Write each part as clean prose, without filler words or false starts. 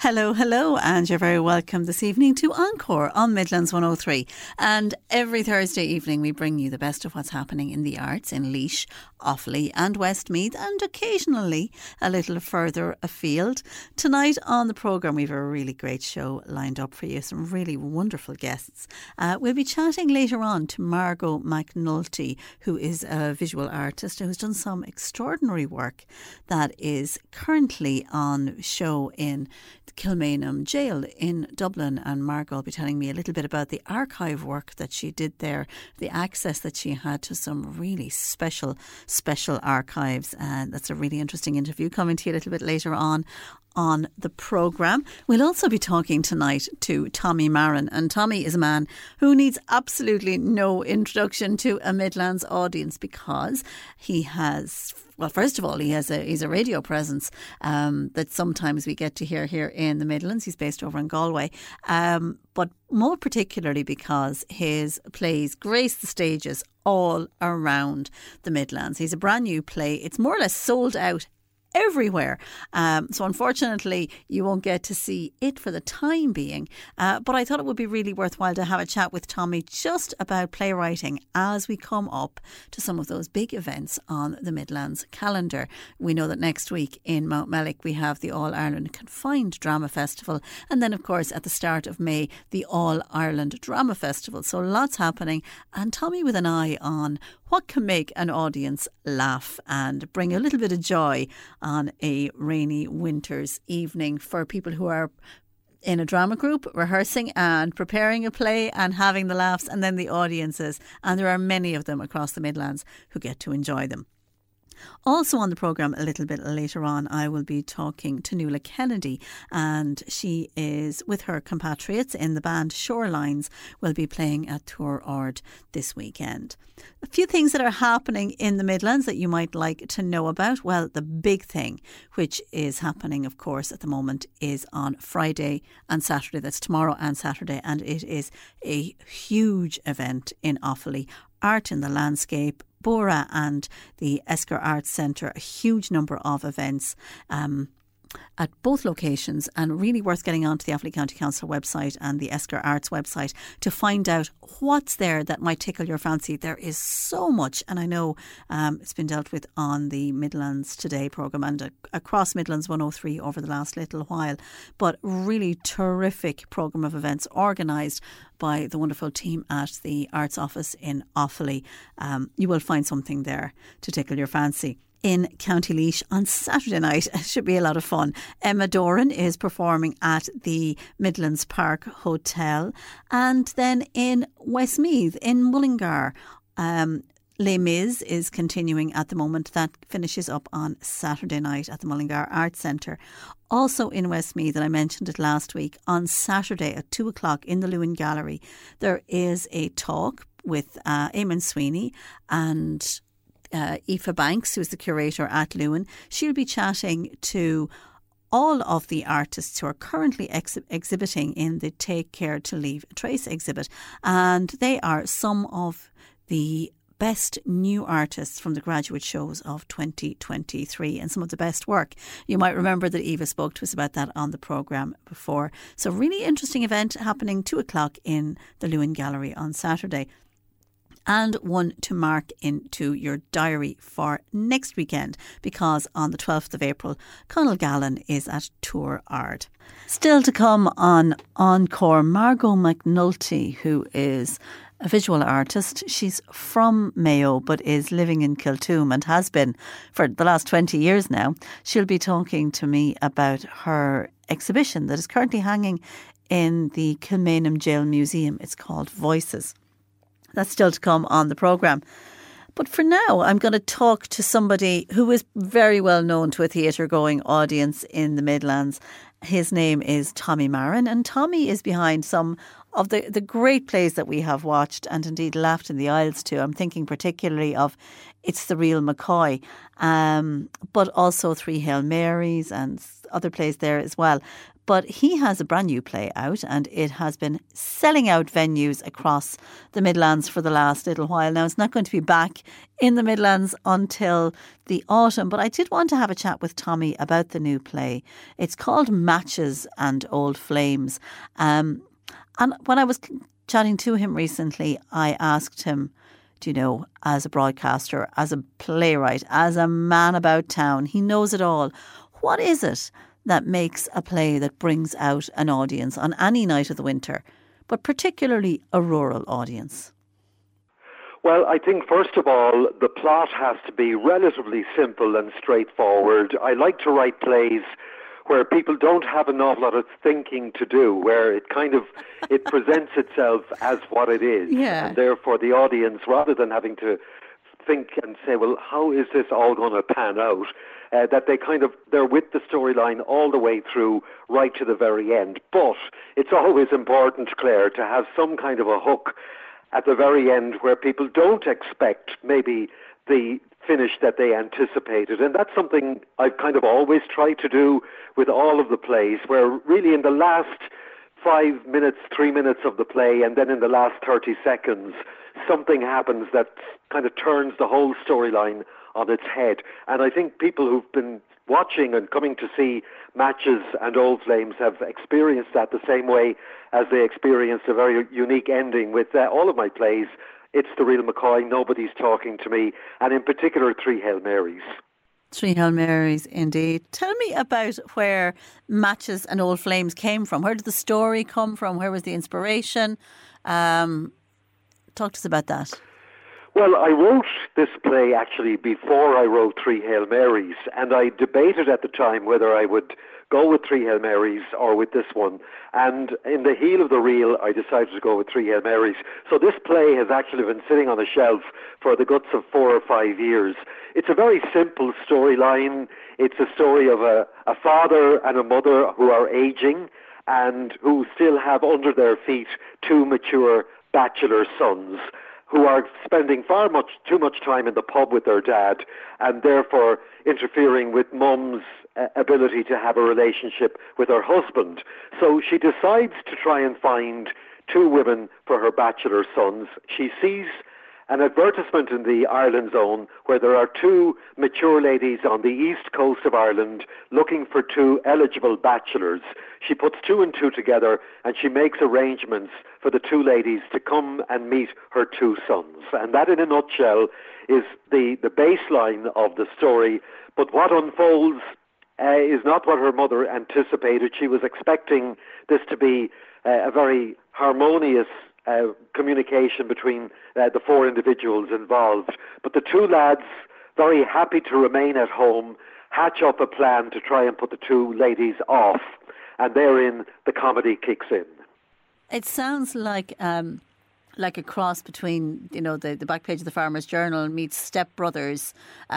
Hello, hello, and you're very welcome this evening to Encore on Midlands 103. And every Thursday evening we bring you the best of what's happening in the arts in Laois, Offaly and Westmeath, and occasionally a little further afield. Tonight on the programme we've a really great show lined up for you, some really wonderful guests. We'll be chatting later on to Margot McNulty, who is a visual artist who's done some extraordinary work that is currently on show in Kilmainham Jail in Dublin, and Margot will be telling me a little bit about the archive work that she did there, the access that she had to some really special archives, and that's a really interesting interview coming to you a little bit later on the programme. We'll also be talking tonight to Tommy Marin, and Tommy is a man who needs absolutely no introduction to a Midlands audience because he has, well, first of all, he's a radio presence that sometimes we get to hear here in the Midlands. He's based over in Galway, but more particularly because his plays grace the stages all around the Midlands. He's a brand new play. It's more or less sold out everywhere. So unfortunately you won't get to see it for the time being, but I thought it would be really worthwhile to have a chat with Tommy just about playwriting as we come up to some of those big events on the Midlands calendar. We know that next week in Mountmellick we have the All Ireland Confined Drama Festival, and then of course at the start of May the All Ireland Drama Festival. So lots happening, and Tommy with an eye on what can make an audience laugh and bring a little bit of joy on a rainy winter's evening for people who are in a drama group rehearsing and preparing a play and having the laughs, and then the audiences, and there are many of them across the Midlands who get to enjoy them. Also on the programme a little bit later on, I will be talking to Nuala Kennedy, and she is with her compatriots in the band Shorelines, will be playing at Tour Ord this weekend. A few things that are happening in the Midlands that you might like to know about. Well, the big thing which is happening of course at the moment is on Friday and Saturday. That's tomorrow and Saturday, and it is a huge event in Offaly. Art in the Landscape, Bora and the Esker Arts Centre, a huge number of events at both locations, and really worth getting onto the Offaly County Council website and the Esker Arts website to find out what's there that might tickle your fancy. There is so much, and I know it's been dealt with on the Midlands Today programme and across Midlands 103 over the last little while, but really terrific programme of events organised by the wonderful team at the Arts Office in Offaly. You will find something there to tickle your fancy. In County Laois on Saturday night, it should be a lot of fun. Emma Doran is performing at the Midlands Park Hotel, and then in Westmeath in Mullingar, Les Mis is continuing at the moment. That finishes up on Saturday night at the Mullingar Arts Centre. Also in Westmeath, and I mentioned it last week, on Saturday at 2 o'clock in the Lewin Gallery there is a talk with Eamon Sweeney and Aoife Banks, who is the curator at Lewin. She'll be chatting to all of the artists who are currently exhibiting in the Take Care to Leave a Trace exhibit, and they are some of the best new artists from the graduate shows of 2023 and some of the best work. You might remember that Eva spoke to us about that on the programme before. So really interesting event happening 2 o'clock in the Lewin Gallery on Saturday. And one to mark into your diary for next weekend, because on the 12th of April, Conal Gallen is at Tour Ard. Still to come on Encore, Margot McNulty, who is a visual artist. She's from Mayo but is living in Kiltoom and has been for the last 20 years now. She'll be talking to me about her exhibition that is currently hanging in the Kilmainham Jail Museum. It's called Voices. That's still to come on the programme. But for now, I'm going to talk to somebody who is very well known to a theatre-going audience in the Midlands. His name is Tommy Marin, and Tommy is behind some of the great plays that we have watched and indeed laughed in the aisles to. I'm thinking particularly of It's the Real McCoy, but also Three Hail Marys and other plays there as well. But he has a brand new play out, and it has been selling out venues across the Midlands for the last little while. Now, it's not going to be back in the Midlands until the autumn, but I did want to have a chat with Tommy about the new play. It's called Matches and Old Flames. And when I was chatting to him recently, I asked him, do you know, as a broadcaster, as a playwright, as a man about town, he knows it all. What is it that makes a play that brings out an audience on any night of the winter, but particularly a rural audience? Well, I think, first of all, the plot has to be relatively simple and straightforward. I like to write plays where people don't have an awful lot of thinking to do, where it presents itself as what it is. Yeah. And therefore the audience, rather than having to think and say, well, how is this all going to pan out? That they're with the storyline all the way through, right to the very end. But it's always important, Claire, to have some kind of a hook at the very end where people don't expect maybe the finish that they anticipated. And that's something I've kind of always tried to do with all of the plays, where really in the last 5 minutes, 3 minutes of the play, and then in the last 30 seconds, something happens that kind of turns the whole storyline on its head. And I think people who've been watching and coming to see Matches and Old Flames have experienced that the same way as they experienced a very unique ending with all of my plays. It's the Real McCoy, Nobody's Talking to Me, and in particular, Three Hail Marys. Three Hail Marys, indeed. Tell me about where Matches and Old Flames came from. Where did the story come from? Where was the inspiration? Talk to us about that. Well, I wrote this play actually before I wrote Three Hail Marys, and I debated at the time whether I would go with Three Hail Marys or with this one. And in the heel of the reel, I decided to go with Three Hail Marys. So this play has actually been sitting on a shelf for the guts of 4 or 5 years. It's a very simple storyline. It's a story of a father and a mother who are aging and who still have under their feet 2 mature bachelor sons, who are spending too much time in the pub with their dad and therefore interfering with mum's ability to have a relationship with her husband. So she decides to try and find 2 women for her bachelor sons. She sees an advertisement in the Ireland Zone where there are 2 mature ladies on the east coast of Ireland looking for 2 eligible bachelors. She puts 2 and 2 together and she makes arrangements for the 2 ladies to come and meet her 2 sons. And that, in a nutshell, is the baseline of the story. But what unfolds is not what her mother anticipated. She was expecting this to be a very harmonious communication between the 4 individuals involved. But the 2 lads, very happy to remain at home, hatch up a plan to try and put the 2 ladies off. And therein the comedy kicks in. It sounds like a cross between, you know, the back page of the Farmer's Journal meets Step Brothers.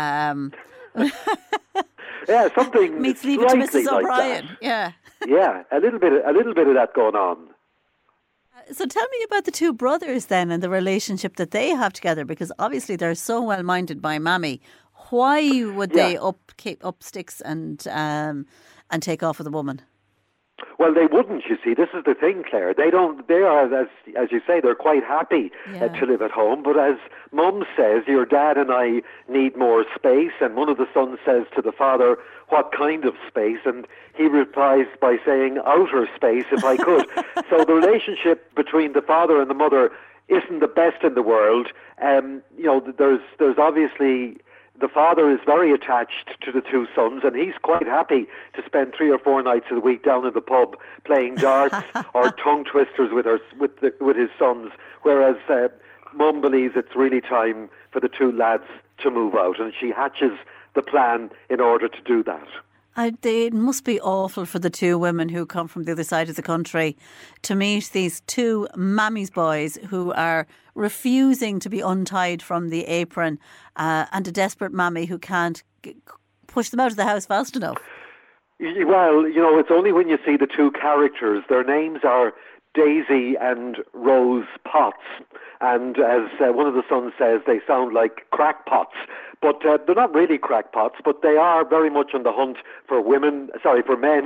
Yeah, something meets Leave It to Mrs. like O'Brien. That. Yeah. Yeah, a little bit of that going on. So tell me about the 2 brothers then and the relationship that they have together, because obviously they're so well minded by Mammy. Why would they up sticks and take off with a woman? Well, they wouldn't, you see. This is the thing, Claire. They are, as you say, they're quite happy to live at home. But as Mum says, your dad and I need more space. And one of the sons says to the father, what kind of space? And he replies by saying, outer space, if I could. So the relationship between the father and the mother isn't the best in the world. There's obviously... The father is very attached to the 2 sons, and he's quite happy to spend 3 or 4 nights of the week down in the pub playing darts or tongue twisters with his sons. Whereas Mum believes it's really time for the 2 lads to move out, and she hatches the plan in order to do that. It must be awful for the 2 women who come from the other side of the country to meet these 2 Mammy's boys who are refusing to be untied from the apron and a desperate Mammy who can't push them out of the house fast enough. Well, it's only when you see the 2 characters. Their names are Daisy and Rose Potts. And as one of the sons says, they sound like crackpots. But they're not really crackpots, but they are very much on the hunt for men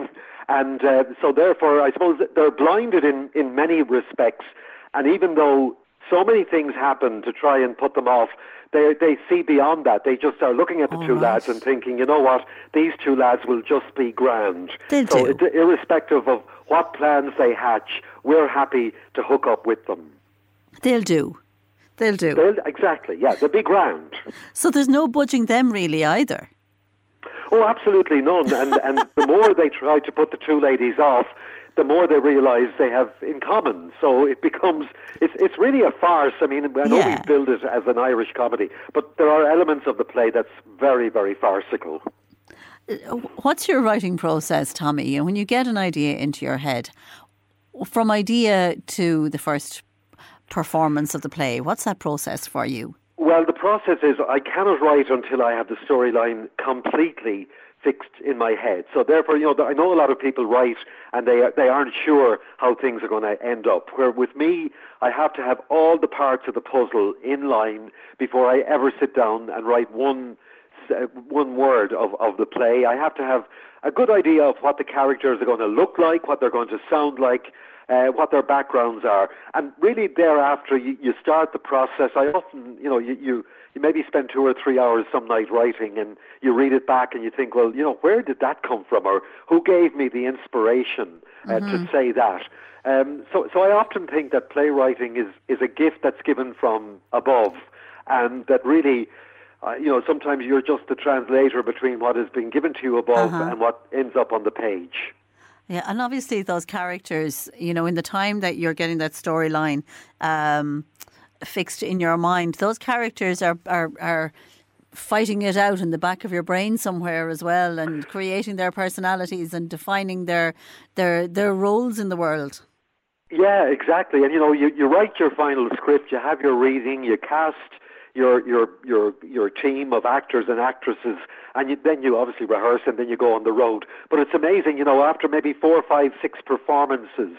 And so therefore, I suppose they're blinded in many respects. And even though so many things happen to try and put them off, they see beyond that. They just are looking at the two lads and thinking, you know what, these two lads will just be grand. So irrespective of what plans they hatch, we're happy to hook up with them. They'll do. Exactly, yeah, they'll be grand. So there's no budging them really either. Oh, absolutely none. And the more they try to put the two ladies off, the more they realise they have in common. So it becomes, it's really a farce. I mean, I know we build it as an Irish comedy, but there are elements of the play that's very, very farcical. What's your writing process, Tommy? When you get an idea into your head, from idea to the first performance of the play, what's that process for you? Well, the process is I cannot write until I have the storyline completely fixed in my head. So therefore, I know a lot of people write and they aren't sure how things are going to end up. Where with me, I have to have all the parts of the puzzle in line before I ever sit down and write one word of the play. I have to have a good idea of what the characters are going to look like, what they're going to sound like, what their backgrounds are. And really thereafter, you start the process. I often, you maybe spend 2 or 3 hours some night writing and you read it back and you think, well, where did that come from? Or who gave me the inspiration to say that? So I often think that playwriting is a gift that's given from above, and that really, sometimes you're just the translator between what has been given to you above and what ends up on the page. Yeah, and obviously those characters, in the time that you're getting that storyline fixed in your mind, those characters are fighting it out in the back of your brain somewhere as well, and creating their personalities and defining their roles in the world. Yeah, exactly. And you write your final script, you have your reading, you cast your team of actors and actresses, and then you obviously rehearse, and then you go on the road. But it's amazing, after maybe 4, 5, 6 performances,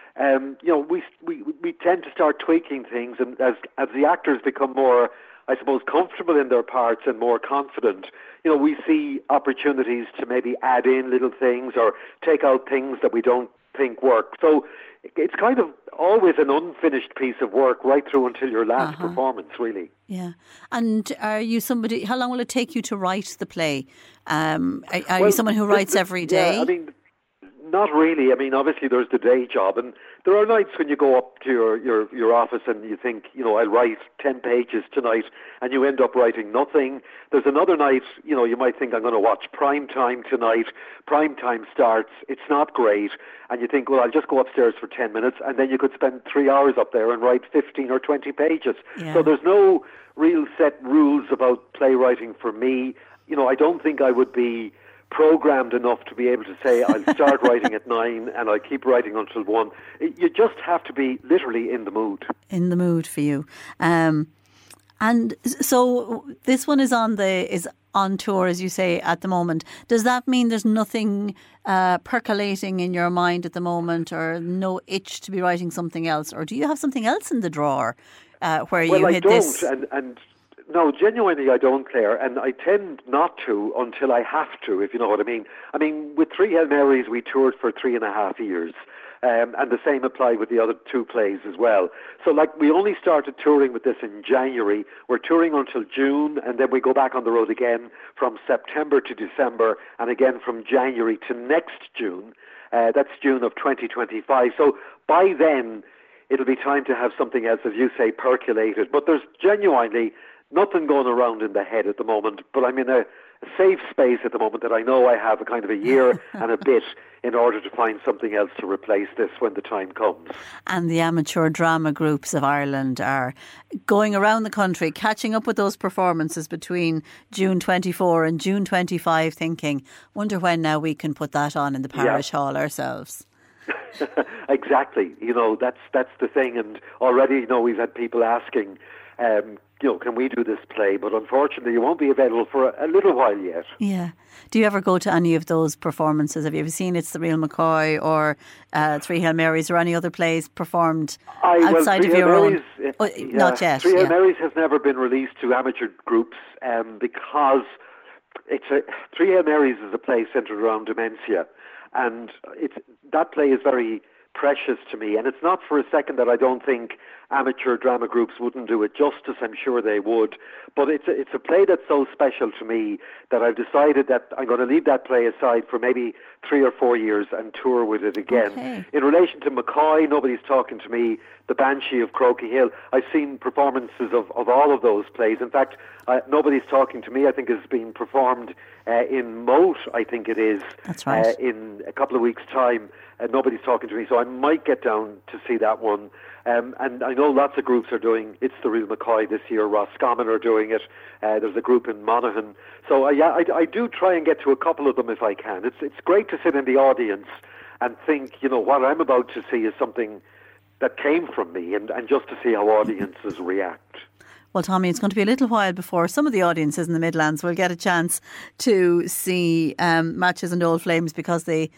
we tend to start tweaking things, and as the actors become more, I suppose, comfortable in their parts and more confident, we see opportunities to maybe add in little things or take out things that we don't think work. So it's kind of always an unfinished piece of work right through until your last performance, really. Yeah. And are you somebody, how long will it take you to write the play? Are you someone who writes every day? Yeah, I mean, not really. I mean, obviously there's the day job, and there are nights when you go up to your office and you think, I'll write 10 pages tonight, and you end up writing nothing. There's another night, you might think, I'm going to watch Prime Time tonight. Prime Time starts, it's not great, and you think, well, I'll just go upstairs for 10 minutes, and then you could spend 3 hours up there and write 15 or 20 pages. Yeah. So there's no real set rules about playwriting for me. I don't think I would be programmed enough to be able to say I'll start writing at 9 and I'll keep writing until 1. You just have to be literally in the mood. In the mood for you. And so this one is on tour, as you say, at the moment. Does that mean there's nothing percolating in your mind at the moment, or no itch to be writing something else? Or do you have something else in the drawer where you hit this? Well, I don't. No, genuinely I don't, Claire, and I tend not to until I have to, if you know what I mean. I mean, with Three Hail Marys, we toured for 3.5 years, and the same applied with the other 2 plays as well. So, we only started touring with this in January. We're touring until June, and then we go back on the road again from September to December, and again from January to next June. That's June of 2025. So, by then, it'll be time to have something else, as you say, percolated. But there's genuinely nothing going around in the head at the moment, but I'm in a safe space at the moment that I know I have a kind of a year and a bit in order to find something else to replace this when the time comes. And the amateur drama groups of Ireland are going around the country, catching up with those performances between June 24 and June 25, thinking, wonder when now we can put that on in the parish hall ourselves. Exactly. That's the thing. And already, we've had people asking, can we do this play? But unfortunately, you won't be available for a little while yet. Yeah. Do you ever go to any of those performances? Have you ever seen It's the Real McCoy or Three Hail Marys or any other plays performed outside of your own? Not yet. Three Hail Marys has never been released to amateur groups because Three Hail Marys is a play centred around dementia. and that play is very precious to me, and it's not for a second that I don't think amateur drama groups wouldn't do it justice. I'm sure they would, but it's a play that's so special to me that I've decided that I'm going to leave that play aside for maybe 3 or 4 years and tour with it again. Okay. In relation to McCoy, Nobody's Talking to Me, The Banshee of Croaky Hill, I've seen performances of all of those plays. In fact, Nobody's Talking to Me, I think, is being performed in Moat, I think it is. That's right. In a couple of weeks' time. Nobody's Talking to Me, so I might get down to see that one. And I know lots of groups are doing It's the Real McCoy this year. Roscommon are doing it. There's a group in Monaghan. So I do try and get to a couple of them if I can. It's great to sit in the audience and think, what I'm about to see is something that came from me, and just to see how audiences react. Well, Tommy, it's going to be a little while before some of the audiences in the Midlands will get a chance to see Matches and Old Flames, because the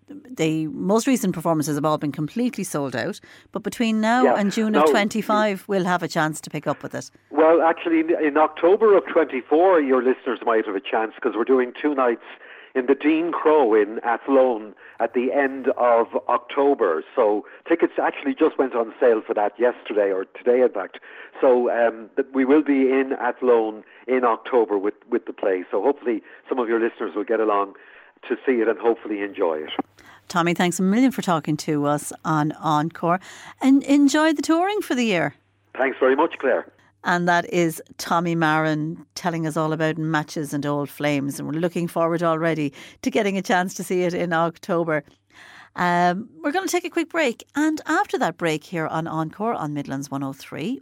most recent performances have all been completely sold out. But between now and June of 25, we'll have a chance to pick up with it. Well, actually, in October of 24, your listeners might have a chance, because we're doing 2 nights in the Dean Crow in Athlone at the end of October. So tickets actually just went on sale for that yesterday, or today in fact. So we will be in Athlone in October with the play. So hopefully some of your listeners will get along to see it and hopefully enjoy it. Tommy, thanks a million for talking to us on Encore, and enjoy the touring for the year. Thanks very much, Claire. And that is Tommy Marin telling us all about Matches and Old Flames. And we're looking forward already to getting a chance to see it in October. We're going to take a quick break. And after that break here on Encore on Midlands 103,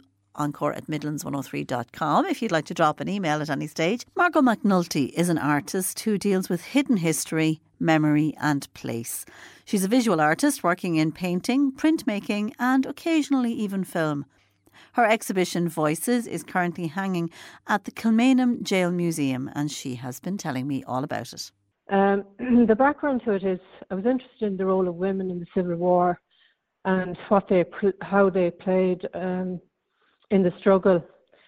encore@midlands103.com, if you'd like to drop an email at any stage. Margot McNulty is an artist who deals with hidden history, memory and place. She's a visual artist working in painting, printmaking and occasionally even film. Her exhibition Voices is currently hanging at the Kilmainham Jail Museum, and she has been telling me all about it. The background to it is I was interested in the role of women in the Civil War and how they played in the struggle.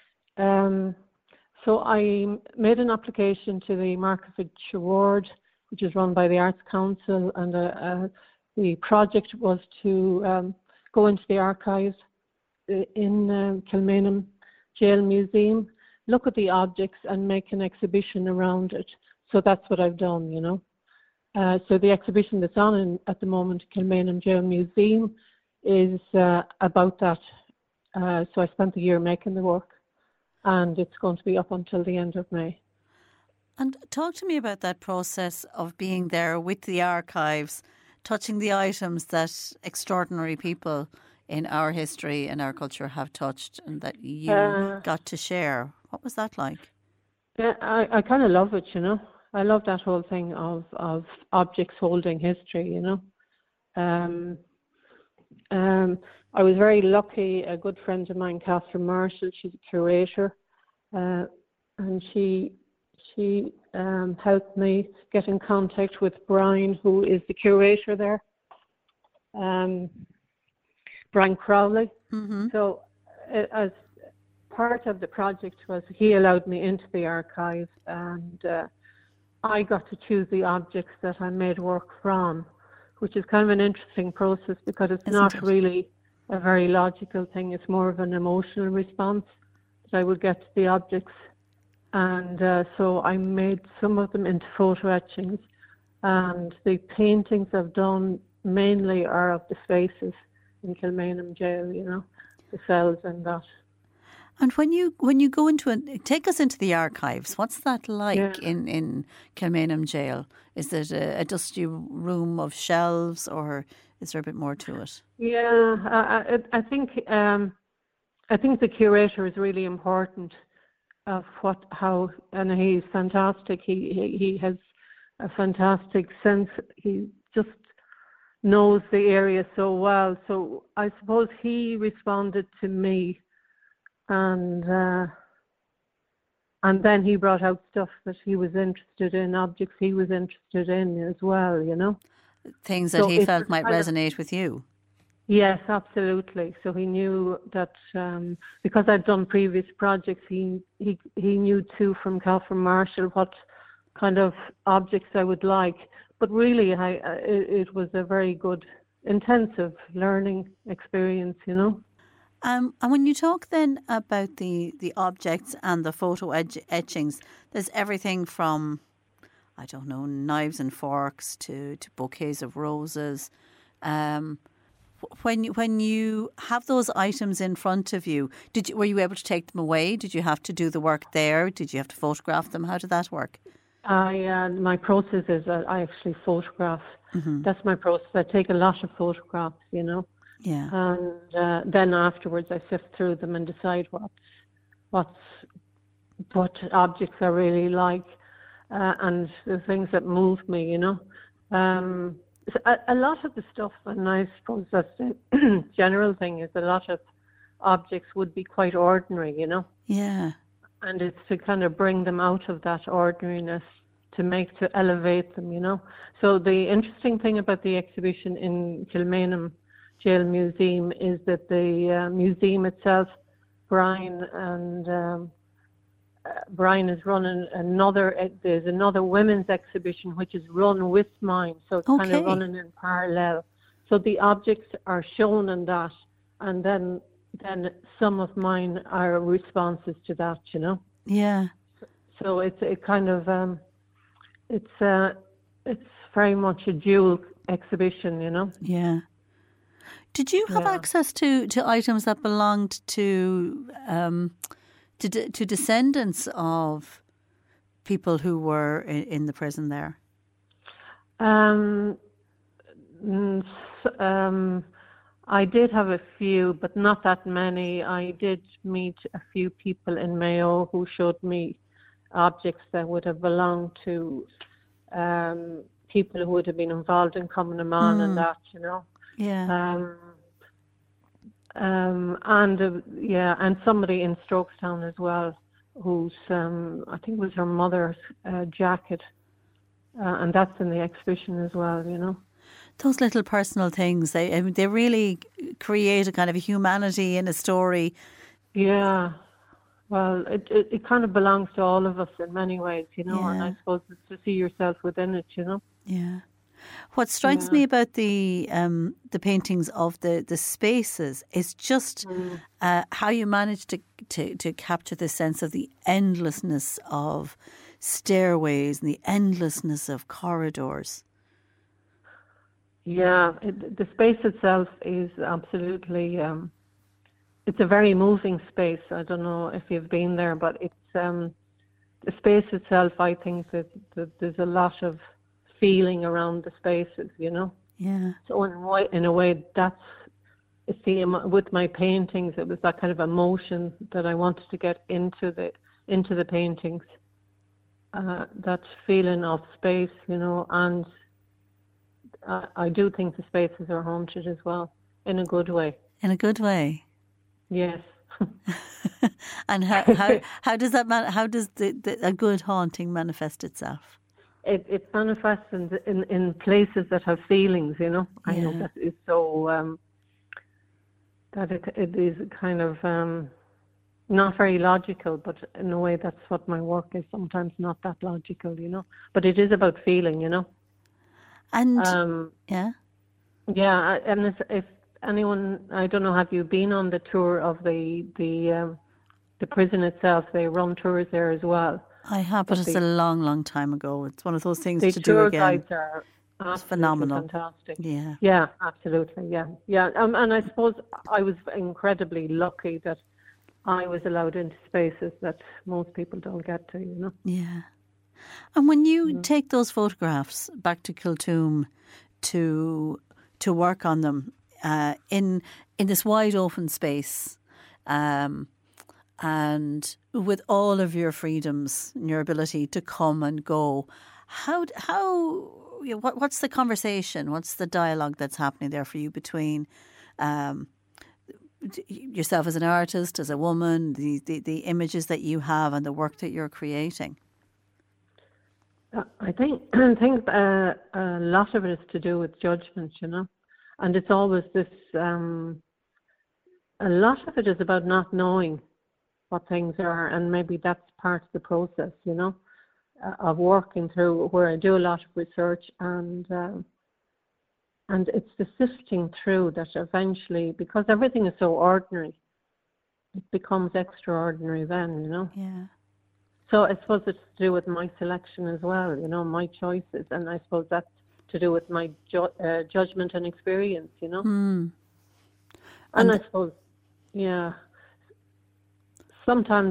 So I made an application to the Markievicz Award, which is run by the Arts Council, and the project was to go into the archives in Kilmainham Jail Museum, look at the objects and make an exhibition around it. So that's what I've done, So the exhibition that's on at the moment, Kilmainham Jail Museum, is about that. So I spent the year making the work, and it's going to be up until the end of May. And talk to me about that process of being there with the archives, touching the items that extraordinary people in our history and our culture have touched and that you got to share. What was that like? Yeah, I kind of love it, I love that whole thing of objects holding history, I was very lucky. A good friend of mine, Catherine Marshall, she's a curator, and she helped me get in contact with Brian, who is the curator there. Brian Crowley. Mm-hmm. So as part of the project was he allowed me into the archive, and I got to choose the objects that I made work from, which is kind of an interesting process because it's not really a very logical thing. It's more of an emotional response that I would get to the objects. And so I made some of them into photo etchings, and the paintings I've done mainly are of the spaces in Kilmainham Jail, the cells and that. And when you go into take us into the archives, what's that like in Kilmainham Jail? Is it a dusty room of shelves, or is there a bit more to it? Yeah, I think the curator is really important of and he's fantastic. He has a fantastic sense. He just knows the area so well. So I suppose he responded to me, and then he brought out stuff that he was interested in, objects he was interested in as well, Things that he felt might resonate with you. Yes, absolutely. So he knew that because I'd done previous projects, he knew too from Catherine Marshall what kind of objects I would like. but really, it was a very good, intensive learning experience, you know. And when you talk then about the objects and the photo etchings, there's everything from, I don't know, knives and forks to bouquets of roses. When you have those items in front of you, were you able to take them away? Did you have to do the work there? Did you have to photograph them? How did that work? My process is that I actually photograph. Mm-hmm. That's my process. I take a lot of photographs, you know. Yeah. And then afterwards I sift through them and decide what objects I really like, and the things that move me, you know. A lot of the stuff, and I suppose that's the general thing, is a lot of objects would be quite ordinary, you know. Yeah. And it's to kind of bring them out of that ordinariness, to elevate them, you know. So the interesting thing about the exhibition in Kilmainham Jail Museum is that the museum itself, Brian is running there's another women's exhibition which is run with mine, so it's kind of running in parallel. So the objects are shown in that, and then some of mine are responses to that, you know. Yeah. So it's very much a dual exhibition, you know. Yeah. Did you have access to items that belonged to descendants of people who were in the prison there? I did have a few, but not that many. I did meet a few people in Mayo who showed me objects that would have belonged to people who would have been involved in Common Amman and that, you know. Yeah. And somebody in Strokestown as well, whose I think it was her mother's jacket, and that's in the exhibition as well, you know. Those little personal things, they really create a kind of a humanity in a story. Yeah, well, it kind of belongs to all of us in many ways, you know, and I suppose it's to see yourself within it, you know. Yeah. What strikes me about the paintings of the spaces is just how you manage to capture the sense of the endlessness of stairways and the endlessness of corridors. Yeah, the space itself is absolutely, it's a very moving space. I don't know if you've been there, but it's the space itself, I think that there's a lot of feeling around the spaces, you know. Yeah. So in a way, with my paintings, it was that kind of emotion that I wanted to get into the paintings. That feeling of space, you know, and I do think the spaces are haunted as well, in a good way. In a good way. Yes. And how does that how does a good haunting manifest itself? It manifests in places that have feelings, you know. I know that is so that it is kind of not very logical, but in a way that's what my work is. Sometimes not that logical, you know. But it is about feeling, you know. And and if anyone, I don't know, have you been on the tour of the prison itself? They run tours there as well. I have, but it's a long, long time ago. It's one of those things to do tour again. Guides are it's phenomenal. Fantastic. Yeah, absolutely. Yeah. And I suppose I was incredibly lucky that I was allowed into spaces that most people don't get to, you know. Yeah. And when you take those photographs back to Kiltoom to work on them in this wide open space, and with all of your freedoms and your ability to come and go, what's the conversation? What's the dialogue that's happening there for you between yourself as an artist, as a woman, the images that you have and the work that you're creating? I think a lot of it is to do with judgment, you know, and it's always this. A lot of it is about not knowing what things are, and maybe that's part of the process, you know. of working through, where I do a lot of research, and it's the sifting through that eventually, because everything is so ordinary, it becomes extraordinary then, you know. Yeah. So I suppose it's to do with my selection as well, you know, my choices, and I suppose that's to do with my judgment and experience, you know. And I suppose, yeah, sometimes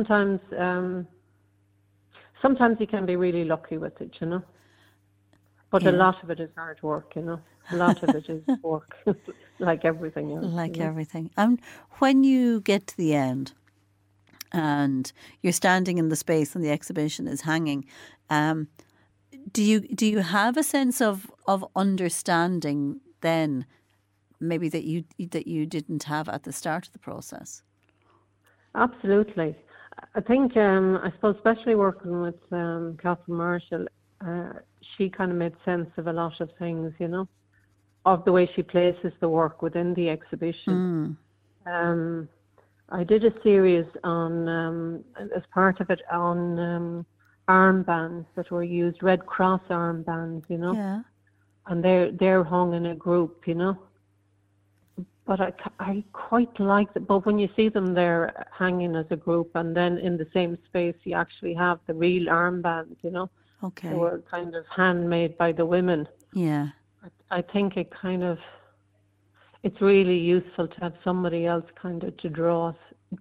you can be really lucky with it, you know. But a lot of it is hard work, you know. A lot of it is work, like everything else. Like everything. And when you get to the end and you're standing in the space and the exhibition is hanging, do you have a sense of understanding then, maybe that you didn't have at the start of the process? Absolutely. I think, I suppose, especially working with Catherine Marshall, she kind of made sense of a lot of things, you know, of the way she places the work within the exhibition. I did a series on, as part of it, on armbands that were used, Red Cross armbands, you know. Yeah. And they're hung in a group, you know. But I quite like it. But when you see them there hanging as a group, and then in the same space you actually have the real armbands, you know. Okay. They were kind of handmade by the women. Yeah. I think it's really useful to have somebody else kind of to draw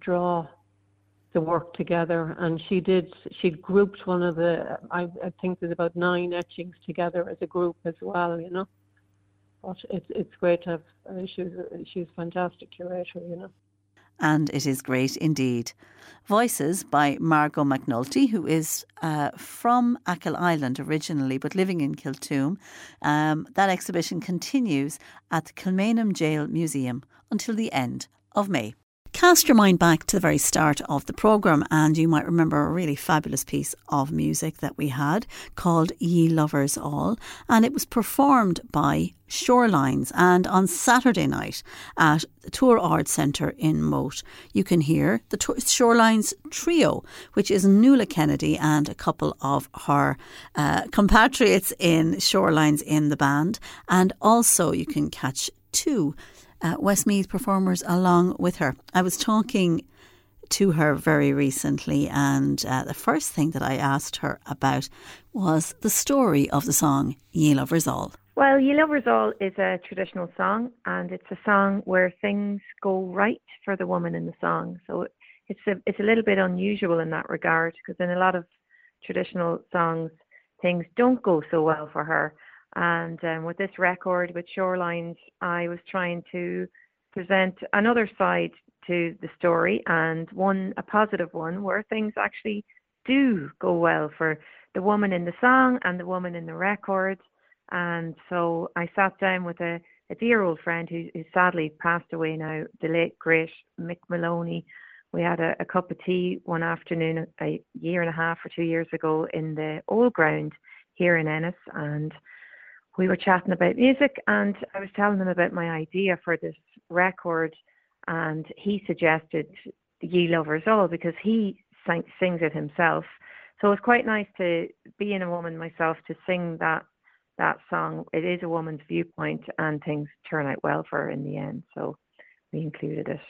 the work together. And she grouped one of the, I think there's about 9 etchings together as a group as well, you know. But it's great to have, she's a fantastic curator, you know. And it is great indeed. Voices by Margot McNulty, who is from Achill Island originally, but living in Kiltoom. That exhibition continues at the Kilmainham Jail Museum until the end of May. Cast your mind back to the very start of the programme and you might remember a really fabulous piece of music that we had called Ye Lovers All, and it was performed by Shorelines, and on Saturday night at the Tour Arts Centre in Moat you can hear the Shorelines Trio, which is Nuala Kennedy and a couple of her compatriots in Shorelines in the band, and also you can catch 2 Westmeath performers along with her. I was talking to her very recently, and the first thing that I asked her about was the story of the song Ye Lovers All. Well, Ye Lovers All is a traditional song, and it's a song where things go right for the woman in the song. So it's a little bit unusual in that regard, because in a lot of traditional songs things don't go so well for her. And with this record, with Shorelines, I was trying to present another side to the story, and a positive one, where things actually do go well for the woman in the song and the woman in the record. And so I sat down with a dear old friend who sadly passed away now, the late, great Mick Maloney. We had a cup of tea one afternoon a year and a half or 2 years ago in the Old Ground here in Ennis, and we were chatting about music, and I was telling him about my idea for this record, and he suggested Ye Lovers All because he sings it himself. So it's quite nice to, being a woman myself, to sing that song. It is a woman's viewpoint, and things turn out well for her in the end. So we included it.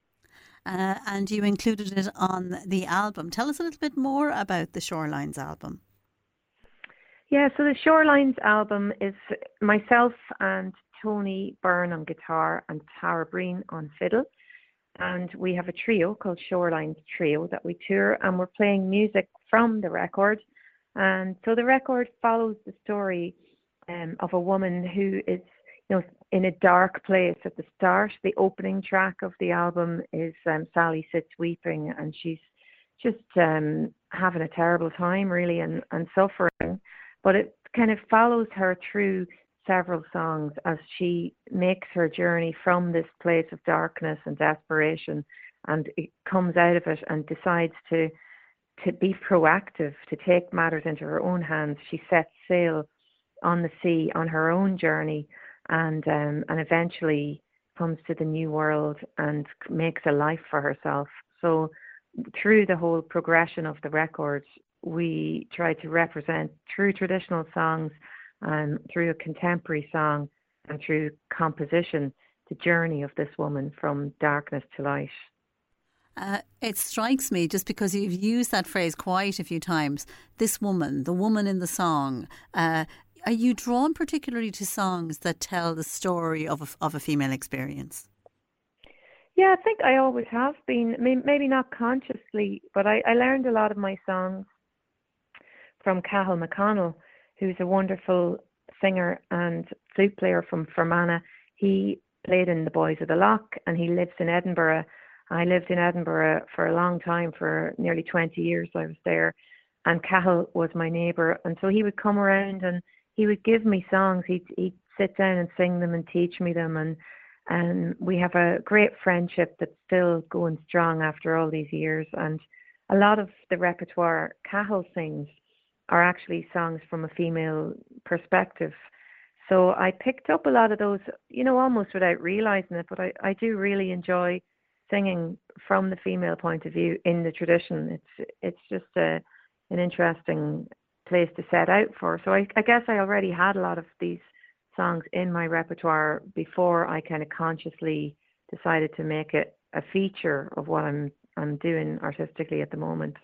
And you included it on the album. Tell us a little bit more about the Shorelines album. Yeah, so the Shorelines album is myself and Tony Byrne on guitar and Tara Breen on fiddle. And we have a trio called Shorelines Trio that we tour, and we're playing music from the record. And so the record follows the story of a woman who is, you know, in a dark place at the start. The opening track of the album is Sally Sits Weeping, and she's just having a terrible time, really, and suffering. But it kind of follows her through several songs as she makes her journey from this place of darkness and desperation, and it comes out of it and decides to be proactive, to take matters into her own hands. She sets sail on the sea on her own journey, and eventually comes to the new world and makes a life for herself. So through the whole progression of the record, we try to represent through traditional songs and through a contemporary song and through composition the journey of this woman from darkness to light. It strikes me, just because you've used that phrase quite a few times, this woman, the woman in the song. Are you drawn particularly to songs that tell the story of a female experience? Yeah, I think I always have been. Maybe not consciously, but I learned a lot of my songs from Cathal McConnell, who's a wonderful singer and flute player from Fermanagh. He played in the Boys of the Lough, and he lives in Edinburgh. I lived in Edinburgh for a long time, for nearly 20 years I was there, and Cathal was my neighbour, and so he would come around and he would give me songs. He'd sit down and sing them and teach me them, and we have a great friendship that's still going strong after all these years. And a lot of the repertoire Cathal sings are actually songs from a female perspective. So I picked up a lot of those, almost without realising it, but I do really enjoy singing from the female point of view in the tradition. It's just an interesting place to set out for. So I guess I already had a lot of these songs in my repertoire before I kind of consciously decided to make it a feature of what I'm doing artistically at the moment.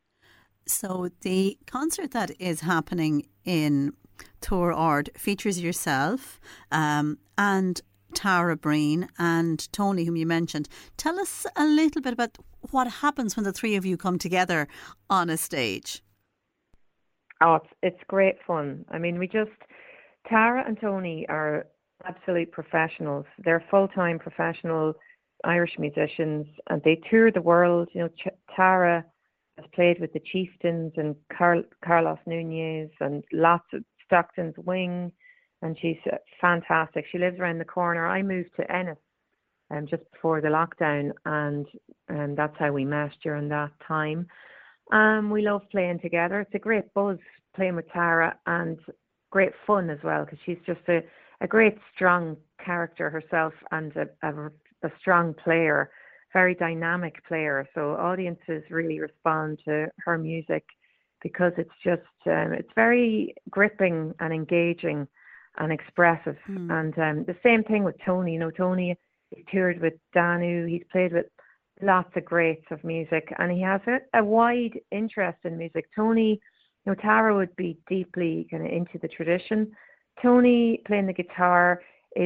So the concert that is happening in Tor Ard features yourself and Tara Breen and Tony, whom you mentioned. Tell us a little bit about what happens when the three of you come together on a stage. Oh, it's great fun. I mean, Tara and Tony are absolute professionals. They're full-time professional Irish musicians, and they tour the world. Tara has played with the Chieftains and Carlos Nunez and lots of Stockton's Wing, and she's fantastic. She lives around the corner. I moved to Ennis just before the lockdown, and that's how we met during that time. We love playing together. It's a great buzz playing with Tara, and great fun as well, because she's just a great strong character herself, and a strong player, very dynamic player. So audiences really respond to her music because it's just it's very gripping and engaging and expressive. And the same thing with Tony. Tony, he's toured with Danu. He's played with lots of greats of music, and he has a wide interest in music. Tony, Tara would be deeply kind of into the tradition. Tony, playing the guitar,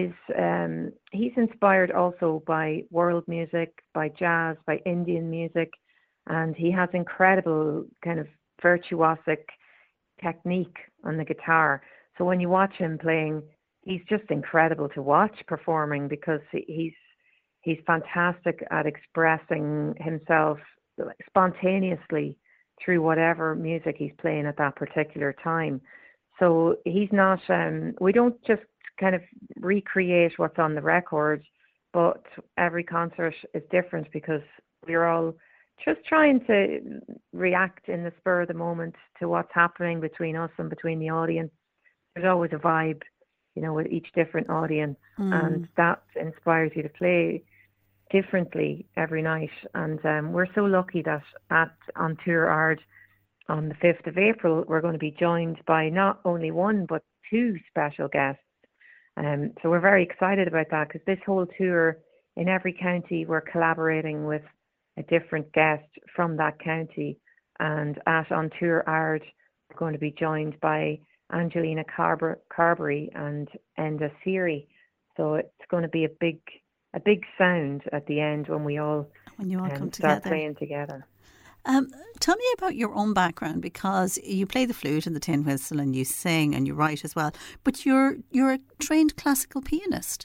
he's inspired also by world music, by jazz, by Indian music, and he has incredible kind of virtuosic technique on the guitar. So when you watch him playing, he's just incredible to watch performing, because he's fantastic at expressing himself spontaneously through whatever music he's playing at that particular time. So he's not, we don't just kind of recreate what's on the record, but every concert is different, because we're all just trying to react in the spur of the moment to what's happening between us and between the audience. There's always a vibe, with each different audience, and that inspires you to play differently every night. And we're so lucky that on Tor Ard on the 5th of April, we're going to be joined by not only one, but two special guests. So we're very excited about that, because this whole tour, in every county, we're collaborating with a different guest from that county. And on Tor Ard, we're going to be joined by Angelina Carberry and Enda Siri. So it's going to be a big sound at the end when you all come start playing together. Tell me about your own background, because you play the flute and the tin whistle, and you sing and you write as well. But you're a trained classical pianist.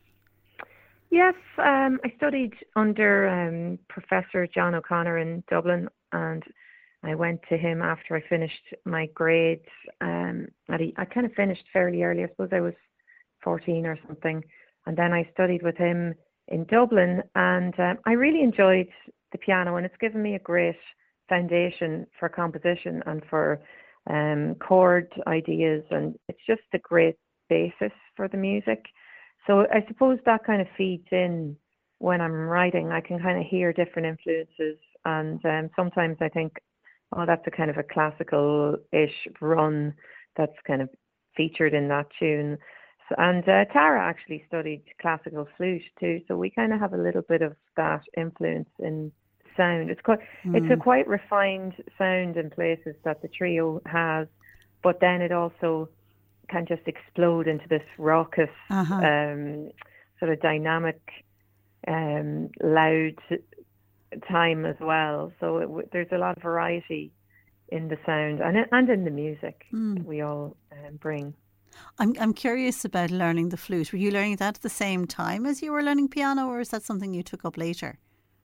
Yes, I studied under Professor John O'Connor in Dublin, and I went to him after I finished my grades. I kind of finished fairly early. I suppose I was 14 or something. And then I studied with him in Dublin, and I really enjoyed the piano, and it's given me a great foundation for composition and for chord ideas, and it's just a great basis for the music. So I suppose that kind of feeds in when I'm writing. I can kind of hear different influences, and sometimes I think, oh, that's a kind of a classical-ish run that's kind of featured in that tune. So, and Tara actually studied classical flute too, so we kind of have a little bit of that influence in sound. It's a quite refined sound in places that the trio has, but then it also can just explode into this raucous, sort of dynamic, loud time as well. So there's a lot of variety in the sound and in the music we all bring. I'm curious about learning the flute. Were you learning that at the same time as you were learning piano, or is that something you took up later?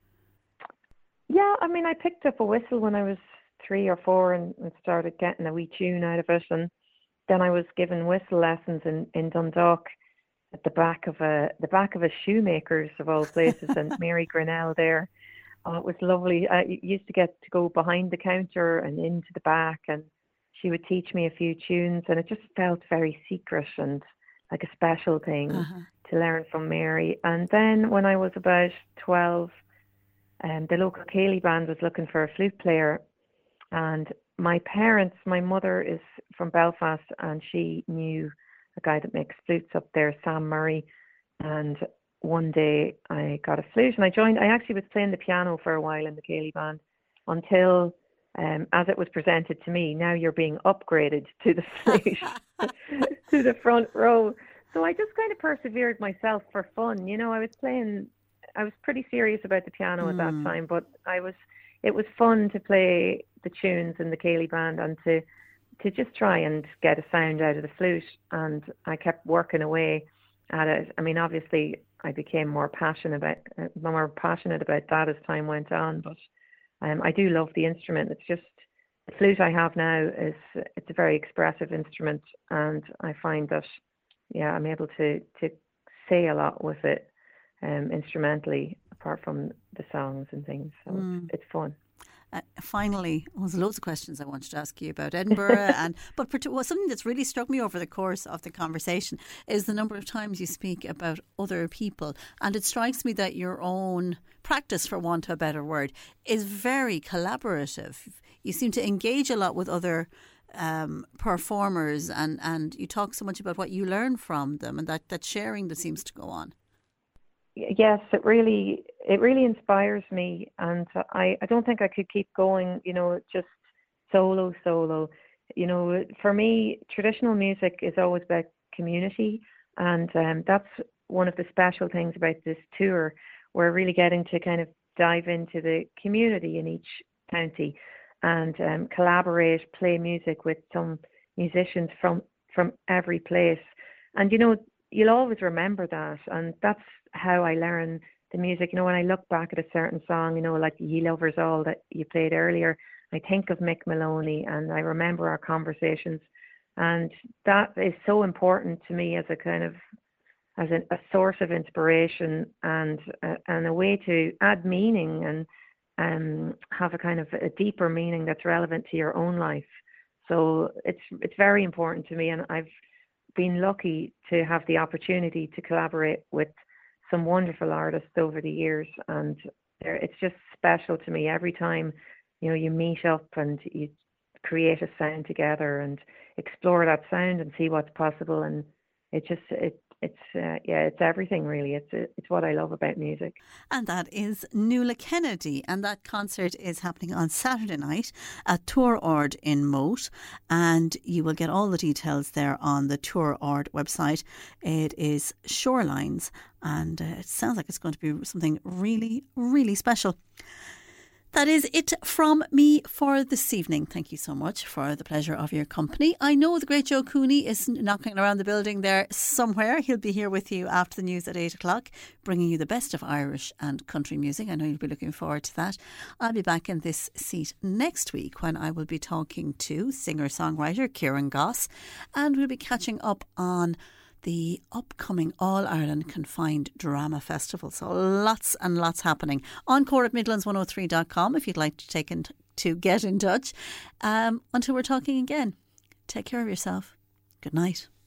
Yeah, I mean, I picked up a whistle when I was 3 or 4 and started getting a wee tune out of it, and then I was given whistle lessons in Dundalk at the back of a shoemaker's of all places, and Mary Grinnell there. Oh, it was lovely. I used to get to go behind the counter and into the back, and she would teach me a few tunes, and it just felt very secret and like a special thing to learn from Mary. And then when I was about 12, the local Cayley band was looking for a flute player, and my mother is from Belfast, and she knew a guy that makes flutes up there, Sam Murray, and one day I got a flute and I joined. I actually was playing the piano for a while in the Cayley band until, as it was presented to me, now you're being upgraded to the flute, to the front row. So I just kind of persevered myself for fun. You know, I was pretty serious about the piano at that time, but it was fun to play the tunes in the Cayley band and to just try and get a sound out of the flute. And I kept working away at it. I mean, obviously I became more passionate about that as time went on, but I do love the instrument. It's just the flute I have now it's a very expressive instrument, and I find that I'm able to say a lot with it instrumentally, apart from the songs and things. So it's fun. Finally, there's loads of questions I wanted to ask you about Edinburgh, but something that's really struck me over the course of the conversation is the number of times you speak about other people, and it strikes me that your own practice, for want of a better word, is very collaborative. You seem to engage a lot with other performers, and you talk so much about what you learn from them, and that sharing that seems to go on. Yes, it really inspires me, and I don't think I could keep going, you know, just solo. You know, for me, traditional music is always about community, and that's one of the special things about this tour. We're really getting to kind of dive into the community in each county and collaborate, play music with some musicians from every place. And, you know, you'll always remember that, and that's how I learn the music. You know, when I look back at a certain song, you know, like Ye Lovers All that you played earlier, I think of Mick Maloney and I remember our conversations, and that is so important to me as a kind of a source of inspiration and a way to add meaning and have a kind of a deeper meaning that's relevant to your own life. So it's very important to me, and I've been lucky to have the opportunity to collaborate with some wonderful artists over the years, and it's just special to me every time, you know, you meet up and you create a sound together and explore that sound and see what's possible. And it's everything really. It's what I love about music. And that is Nuala Kennedy, and that concert is happening on Saturday night at Tour Ord in Moat, and you will get all the details there on the Tour Ord website. It is Shorelines, and it sounds like it's going to be something really, really special. That is it from me for this evening. Thank you so much for the pleasure of your company. I know the great Joe Cooney is knocking around the building there somewhere. He'll be here with you after the news at 8 o'clock, bringing you the best of Irish and country music. I know you'll be looking forward to that. I'll be back in this seat next week when I will be talking to singer-songwriter Kieran Goss, and we'll be catching up on the upcoming All-Ireland Confined Drama Festival. So lots and lots happening. Encore at Midlands103.com if you'd like to get in touch. Until we're talking again, take care of yourself. Good night.